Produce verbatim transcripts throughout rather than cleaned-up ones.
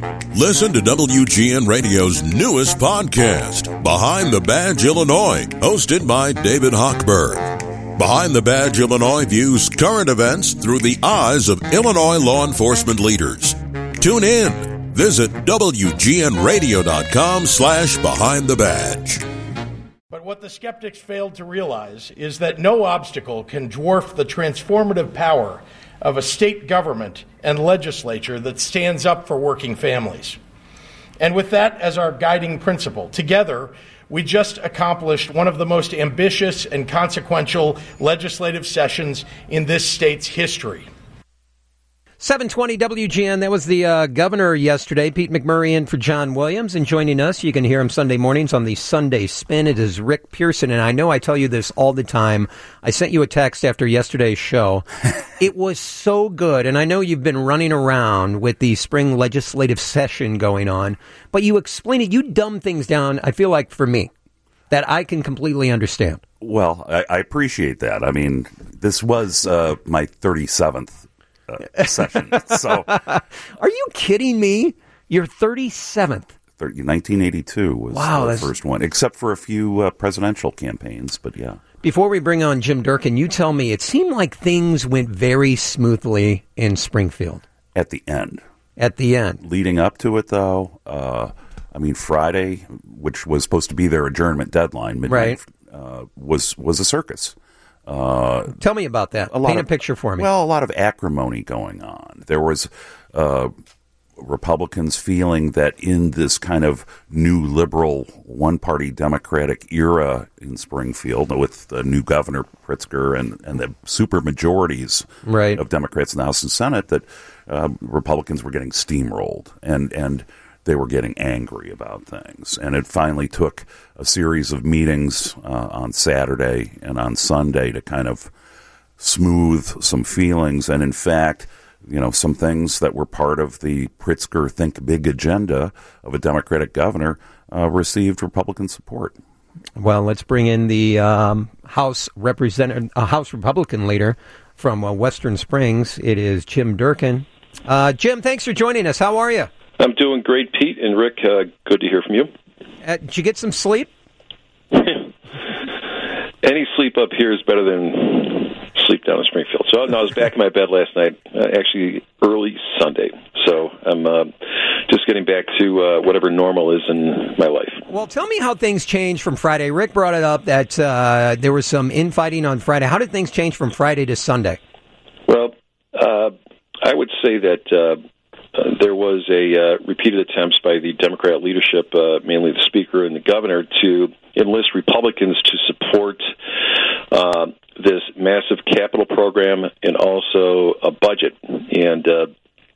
Listen to W G N Radio's newest podcast, Behind the Badge Illinois, hosted by David Hochberg. Behind the Badge Illinois views current events through the eyes of Illinois law enforcement leaders. Tune in. Visit W G N radio dot com slash behind the badge. But what the skeptics failed to realize is that no obstacle can dwarf the transformative power of a state government and legislature that stands up for working families. And with that as our guiding principle, together, we just accomplished one of the most ambitious and consequential legislative sessions in this state's history. seven twenty W G N, that was the uh, governor yesterday, Pete McMurray in for John Williams. And joining us, you can hear him Sunday mornings on the Sunday Spin. It is Rick Pearson, and I know I tell you this all the time. I sent you a text after yesterday's show. It was so good, and I know you've been running around with the spring legislative session going on, but you explain it, you dumb things down, I feel like, for me, that I can completely understand. Well, I, I appreciate that. I mean, this was uh, my thirty-seventh Uh, session. So, are you kidding me? Your thirty-seventh. nineteen eighty-two was wow, the first one, except for a few uh, presidential campaigns. But yeah. Before we bring on Jim Durkin, you tell me, it seemed like things went very smoothly in Springfield. At the end. At the end. Leading up to it, though, uh, I mean, Friday, which was supposed to be their adjournment deadline, midnight, right. uh, was was a circus. Uh, Tell me about that. A lot Paint of, a picture for me. Well, a lot of acrimony going on. There was uh, Republicans feeling that in this kind of new liberal one-party Democratic era in Springfield, with the new Governor Pritzker and, and the super majorities right. of Democrats in the House and Senate, that uh, Republicans were getting steamrolled and and. They were getting angry about things. And it finally took a series of meetings uh, on Saturday and on Sunday to kind of smooth some feelings. And in fact, you know, some things that were part of the Pritzker Think Big agenda of a Democratic governor uh, received Republican support. Well, let's bring in the um, House Representative, uh, House Republican leader from uh, Western Springs. It is Jim Durkin. Uh, Jim, thanks for joining us. How are you? I'm doing great, Pete and Rick. Uh, good to hear from you. Uh, did you get some sleep? Any sleep up here is better than sleep down in Springfield. So no, I was back in my bed last night, uh, actually early Sunday. So I'm uh, just getting back to uh, whatever normal is in my life. Well, tell me how things changed from Friday. Rick brought it up that uh, there was some infighting on Friday. How did things change from Friday to Sunday? Well, uh, I would say that uh, Uh, there was a uh, repeated attempts by the Democrat leadership, uh, mainly the Speaker and the Governor, to enlist Republicans to support uh, this massive capital program and also a budget. And uh,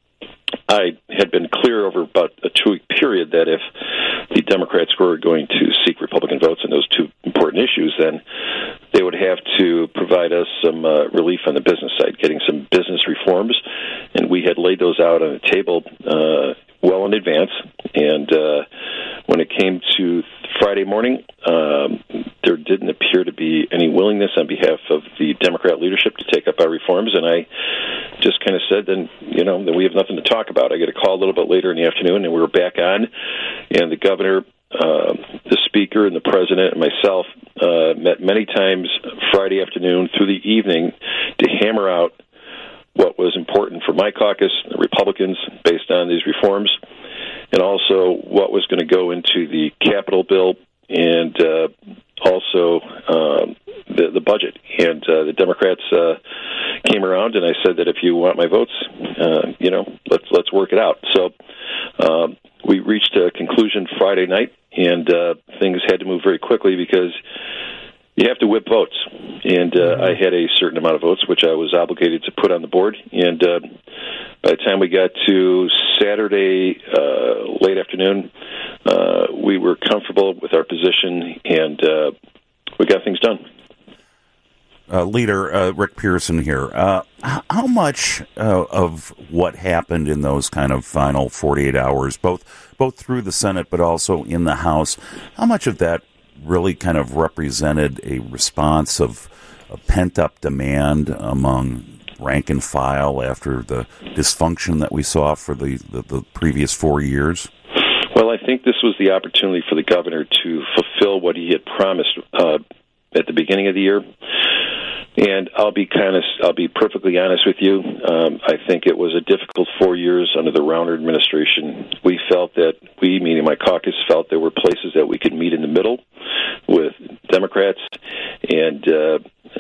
I had been clear over about a two-week period that if the Democrats were going to seek Republican votes on those two important issues, then they would have to provide us some uh, relief on the business side, getting some business reforms. And we had laid those out on the table uh, well in advance. And uh, when it came to Friday morning, um, there didn't appear to be any willingness on behalf of the Democrat leadership to take up our reforms. And I just kind of said, then, you know, then we have nothing to talk about. I get a call a little bit later in the afternoon, and we were back on. And the governor, uh, the Speaker, and the President and myself uh, met many times Friday afternoon through the evening to hammer out what was important for my caucus, the Republicans, based on these reforms, and also what was going to go into the capital bill and uh, also um, the, the budget. And uh, the Democrats uh, came around, and I said that if you want my votes, uh, you know, let's let's work it out. So um, we reached a conclusion Friday night, and uh, things had to move very quickly because you have to whip votes. And uh, I had a certain amount of votes, which I was obligated to put on the board. And uh, by the time we got to Saturday uh, late afternoon, uh, we were comfortable with our position, and uh, we got things done. Uh, Leader uh, Rick Pearson here. Uh, how much uh, of what happened in those kind of final forty-eight hours, both both through the Senate but also in the House, how much of that really kind of represented a response of a pent-up demand among rank and file after the dysfunction that we saw for the, the, the previous four years? Well, I think this was the opportunity for the governor to fulfill what he had promised uh, at the beginning of the year. And I'll be kind of, I'll be perfectly honest with you. Um, I think it was a difficult four years under the Rauner administration. We felt that we, meaning my caucus, felt there were places that we could meet in the middle with Democrats, and uh,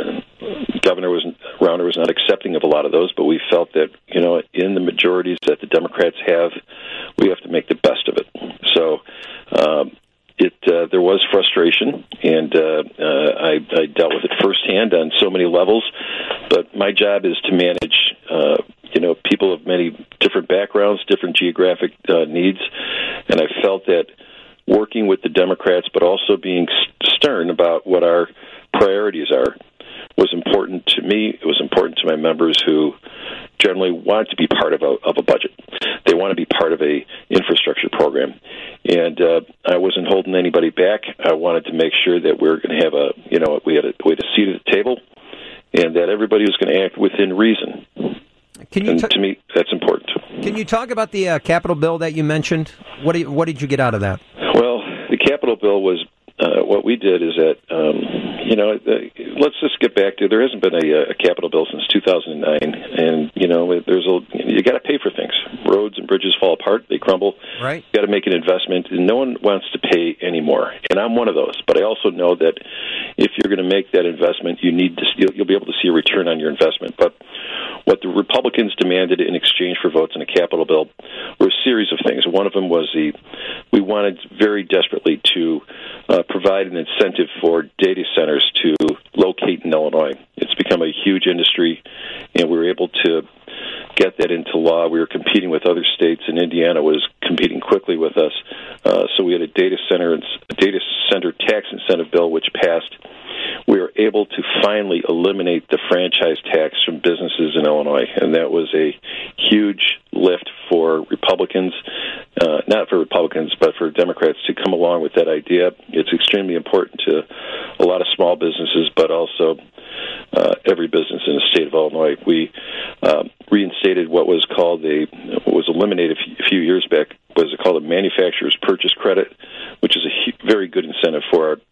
Governor was Rauner was not accepting of a lot of those. But we felt that, you know, in the majorities that the Democrats have, we have to make the best of it. So. Um, It uh, there was frustration, and uh, uh, I, I dealt with it firsthand on so many levels. But my job is to manage, uh, you know, people of many different backgrounds, different geographic uh, needs, and I felt that working with the Democrats, but also being stern about what our priorities are, was important to me. It was important to my members who generally want to be part of a of a budget. They want to be part of a infrastructure program, and uh, I wasn't holding anybody back. I wanted to make sure that we we're going to have a you know we had a we had a seat at the table, and that everybody was going to act within reason. Can you and t- to me, that's important. Can you talk about the uh, Capitol bill that you mentioned? What did, what did you get out of that? Well, the Capitol bill was uh, what we did is that um, you know uh, let's just get back to there hasn't been a, a Capitol bill since two thousand nine, and you know there's a you got to pay for things. Roads and bridges fall apart; they crumble. Right. You got to make an investment, and no one wants to pay anymore. And I'm one of those. But I also know that if you're going to make that investment, you need to you'll, you'll be able to see a return on your investment. But what the Republicans demanded in exchange for votes in a Capitol bill were a series of things. One of them was the we wanted very desperately to uh, provide an incentive for data centers to locate in Illinois. It's become a huge industry, and we were able to get that into law. We were competing with other states, and Indiana was competing quickly with us. Uh, so we had a data center a data center tax incentive bill which passed. We were able to finally eliminate the franchise tax from businesses in Illinois, and that was a huge lift for Republicans, uh, not for Republicans, but for Democrats to come along with that idea. It's extremely important to a lot of small businesses, but also uh, every business in the state of Illinois. We uh, reinstated what was called a, what was eliminated a few years back, was called a manufacturer's purchase credit, which is a very good incentive for our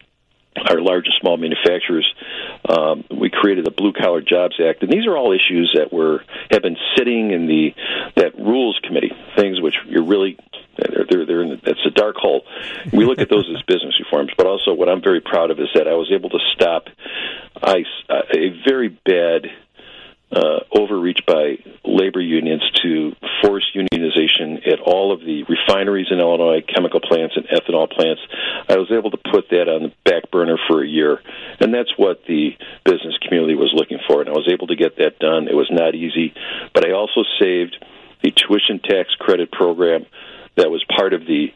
our large and small manufacturers. Um, we created the Blue Collar Jobs Act, and these are all issues that were have been sitting in the that Rules Committee, things which you're really they're they're, they're in the, that's a dark hole. We look at those as business reforms, but also what I'm very proud of is that I was able to stop I, a very bad uh, overreach by labor unions to force unionization at all of the refineries in Illinois, chemical plants and ethanol plants. I was able to put that on the back burner for a year, and that's what the business community was looking for, and I was able to get that done. It was not easy, but I also saved the tuition tax credit program that was part of the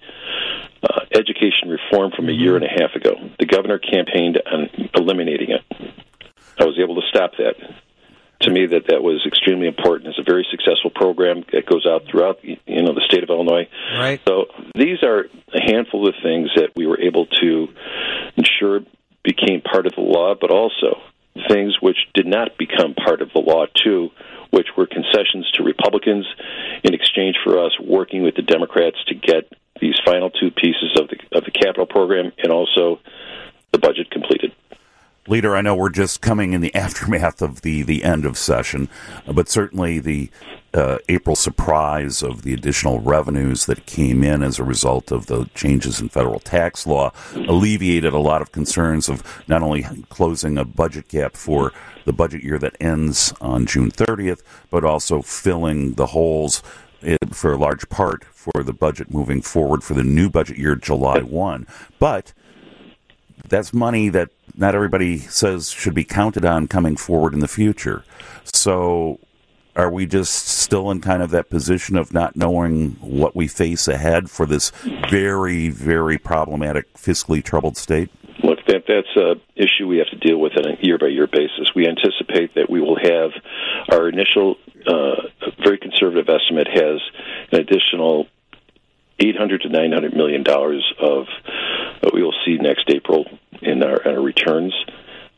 uh, education reform from a year and a half ago. The governor campaigned on eliminating it. I was able to stop that. To me, that that was extremely important. It's a very successful program that goes out throughout, you know, the state of Illinois. Right. So these are a handful of things that we were able to ensure became part of the law, but also things which did not become part of the law, too, which were concessions to Republicans in exchange for us working with the Democrats to get these final two pieces of the of the capital program and also the budget completed. Leader, I know we're just coming in the aftermath of the, the end of session, but certainly the uh, April surprise of the additional revenues that came in as a result of the changes in federal tax law alleviated a lot of concerns of not only closing a budget gap for the budget year that ends on June thirtieth, but also filling the holes for a large part for the budget moving forward for the new budget year, July first. But that's money that not everybody says should be counted on coming forward in the future. So are we just still in kind of that position of not knowing what we face ahead for this very, very problematic, fiscally troubled state? Look, that that's an issue we have to deal with on a year-by-year basis. We anticipate that we will have our initial uh, very conservative estimate has an additional eight hundred to nine hundred million dollars of what we will see next April in our, in our returns.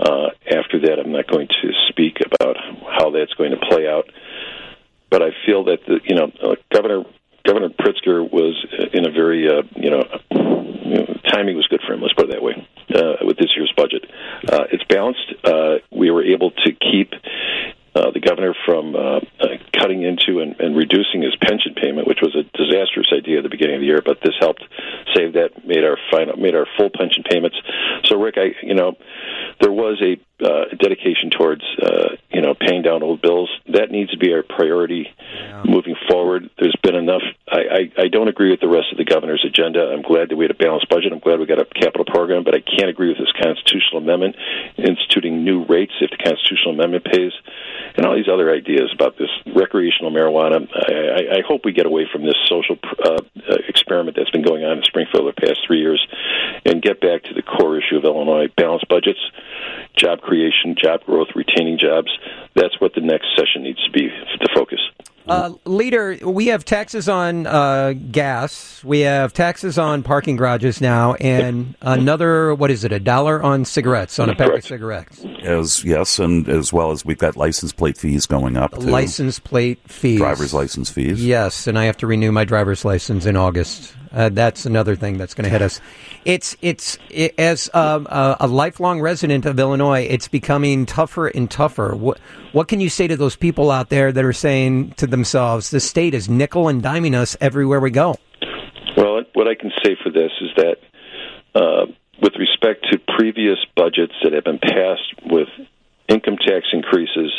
Uh, after that, I'm not going to speak about how that's going to play out. But I feel that the, you know, uh, Governor Governor Pritzker was in a very uh, you know, you know, timing was good for him. Let's put it that way. Uh, with this year's budget, uh, it's balanced. Uh, we were able to keep uh, the governor from uh, uh, cutting into and, and reducing his pension payment, which was a disastrous idea at the beginning of the year. But this helped save that, made our final, made our full pension payments. So, Rick, I you know, there was a uh, dedication towards uh, you know paying down old bills. That needs to be our priority yeah. moving forward. There's been enough. I, I, I don't agree with the rest of the governor's agenda. I'm glad that we had a balanced budget. I'm glad we got a capital program, but I can't agree with this constitutional amendment instituting new rates if the constitutional amendment pays, and all these other ideas about this recreational marijuana. I, I, I hope we get away from this social uh, experiment that's been going on in Springfield the past three years and get back to the core issue of Illinois: balanced budgets, job creation, job growth, retaining jobs. That's what the next session needs to be the focus. Uh, Leader, we have taxes on uh, gas. We have taxes on parking garages now, and another, what is it, a dollar on cigarettes, on a pack Correct. of cigarettes. As yes, and as well as we've got license plate fees going up too. License plate fees. Driver's license fees. Yes, and I have to renew my driver's license in August. Uh, that's another thing that's going to hit us. It's it's it, as um, a, a lifelong resident of Illinois, it's becoming tougher and tougher. What what can you say to those people out there that are saying to themselves, "The state is nickel and diming us everywhere we go"? Well, what I can say for this is that, uh, with respect to previous budgets that have been passed with income tax increases,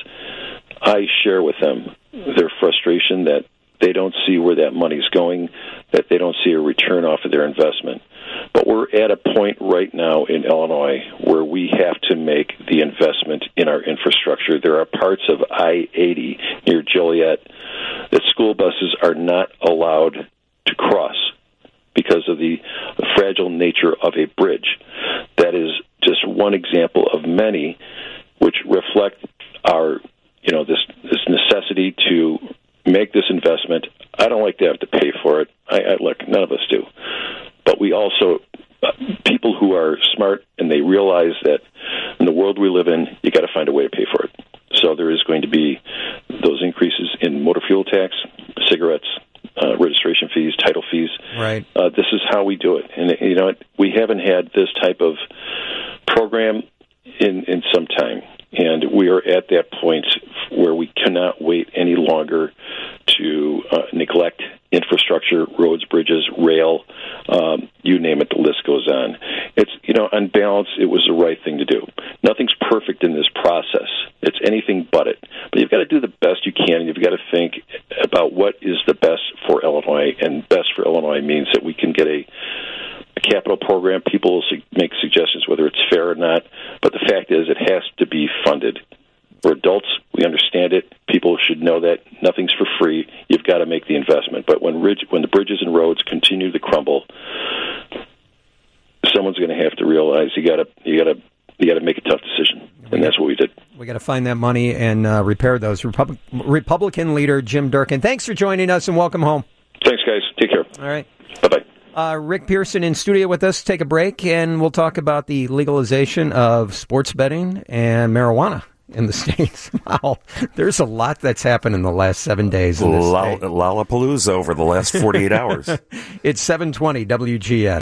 I share with them their frustration that they don't see where that money's going, that they don't see a return off of their investment. But we're at a point right now in Illinois where we have to make the investment in our infrastructure. There are parts of I eighty near Joliet that school buses are not allowed to cross because of the fragile nature of a bridge. That is just one example of many which reflect our, you know, this, this necessity to make this investment. I don't like to have to pay for it. I, I look, none of us do. But we also, uh, people who are smart and they realize that in the world we live in, you got to find a way to pay for it. So there is going to be those increases in motor fuel tax, cigarettes, uh, registration fees, title fees. Right. Uh, this is how we do it. And, you know, we haven't had this type of program in, in some time. And we are at that point where we cannot wait any longer to uh, neglect infrastructure, roads, bridges, rail, um, you name it, the list goes on. It's, you know, on balance, it was the right thing to do. Nothing's perfect in this process. It's anything but it. But you've got to do the best you can, and you've got to think about what is the best for Illinois, and best for Illinois means that we can get a a capital program. People will su- make suggestions whether it's fair or not, but the fact is it has to be funded. We're adults. We understand it. People should know that nothing's for free. You've got to make the investment. But when ridge, when the bridges and roads continue to crumble, someone's going to have to realize you got to you got to you got to make a tough decision, and that's what we did. We got to find that money and uh, repair those. Repub- Republican leader Jim Durkin, thanks for joining us and welcome home. Thanks, guys. Take care. All right. Bye bye. Uh, Rick Pearson in studio with us. Take a break, and we'll talk about the legalization of sports betting and marijuana in the States. Wow, there's a lot that's happened in the last seven days in this Loll- state. Lollapalooza over the last forty-eight hours. It's seven twenty W G N.